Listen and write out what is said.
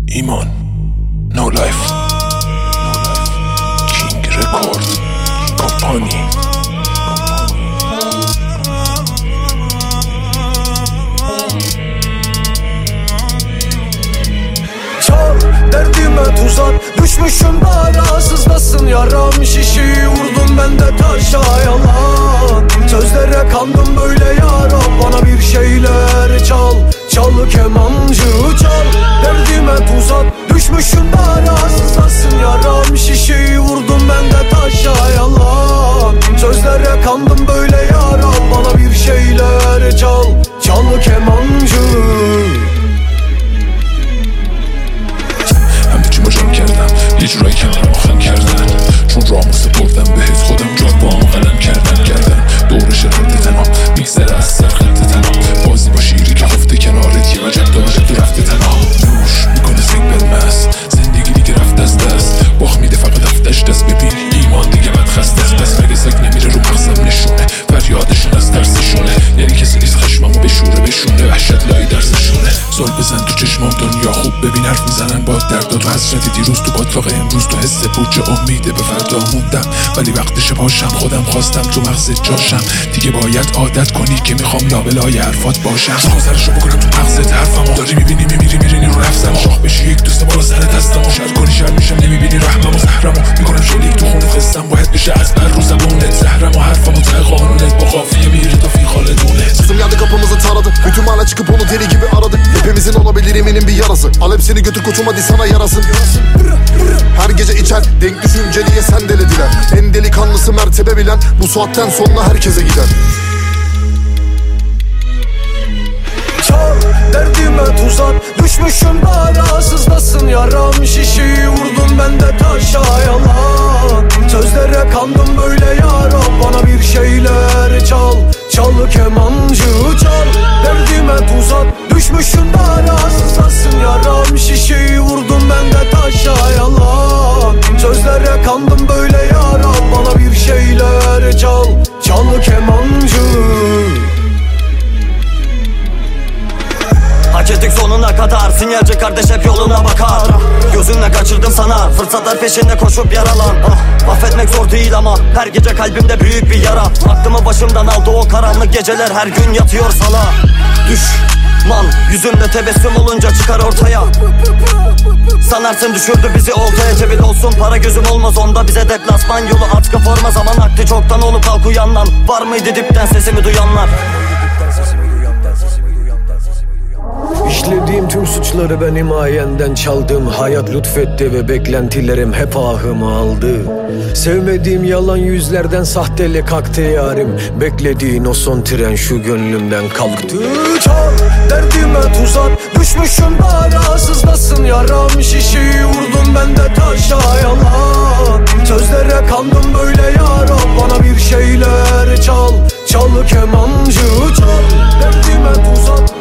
İman, No Life, King Record Company. Çal derdime tuzak, düşmüşüm belasızdasın. Yaram şişi vurdum ben de taşa yalan. Sözlere kandım böyle yaram, bana bir şeyler çal. Çal kemancı çal, derdime tuzak, düşmüşüm belasızdasın. Yaram şişi vurdum ben de taşa yalan. Sözlere kandım böyle yaram, bana bir şeyler çal. Çal kemancı. جام کردم یه جورایی کنارم خم کردن، چون رامو سپردم بهت خودم جات با همو قلم کردن دورش رد تنام میگذره از سر خط تنام. بازی با شیری که خفته کنارت یه وجب داره تو رفته تنام. نوش میکنه سنگ بدمست، زندگی دیگه رفت از دست. باخ میده فقط هفتش دست، ببین ایمان دیگه بد خسته است. پس مگه سگ نمیره رو مغزم نشونه، فریادشون از ترسشونه. یعنی کسی نیست خشممو بشونه وحشت لای درسشونه. زل بزن تو چشمام دنیا خوب ببین، حرف میزنن با درد و حسرت دیروز تو باطلاق امروز. تو حس پوچ امیده به فردا موندم، ولی وقتش باشم خودم خواستم تو مغز جاشم. دیگه باید عادت کنی که میخوام لابلای حرفات باشم. گذرشو بکنم تو مغزت حرفمو داری میبینی میمیری رو رفتم. شاخ بشی یک دوست بالا سر دستمو شر کنی شر میشم نمیبینی رحممو زهرمو میکنم شلیک تو خونت قصم باید بشه از بر رو زبونت. زهرمو حرفمو ته قانونت با قافیه میری تا فی خالدونت. Kızım geldi kapımızı taradı, bütün mahalle çıkıp onu deli gibi aradı. Hepimizin olabilir eminim bir yarası. Al hepsini götür koçum hadi sana yarasın. Her gece içer denk düşünceliye sen delediler. En delikanlısı mertebe bilen bu saatten sonra herkese gider. Çal derdime tuzak, düşmüşüm belasızdasın. Yaram şişi vurdum ben de taşa yalan. Sözlere kandım böyle yaram, bana bir şeyler çal. Çal kemancı çal, derdime tuzak, düşmüşüm belasızdasın. Yaram şişi vurdum ben de taşa yalan. Sözlere kandım böyle yaram, bana bir şeyler çal. Çal kemancı. Hak ettik sonuna kadar, sinyalci kardeş hep yoluna bakar. Gözünle kaçırdım sana, fırsatlar peşinde koşup yaralan. Affetmek zor değil ama her gece kalbimde büyük bir yara. Aklımı başımdan aldı o karanlık geceler, her gün yatıyor sala. Düşman yüzünde tebessüm olunca çıkar ortaya. Sanarsın düşürdü bizi oltaya, cebin olsun para gözüm olmaz onda. Bize deplasman yolu atkı forma, zaman akti çoktan olup kalk uyandan. Var mıydı dipten sesimi duyanlar? İşlediğim tüm suçları ben himayenden çaldım. Hayat lütfetti ve beklentilerim hep ahımı aldı. Sevmediğim yalan yüzlerden sahtelik aktı yarim. Beklediğin o son tren şu gönlümden kalktı. Çal derdime tuzak, düşmüşüm belasızdasın. Yaram şişi vurdum ben de taşa yalan. Sözlere kandım böyle yaram, bana bir şeyler çal. Çal kemancı çal, derdime tuzak,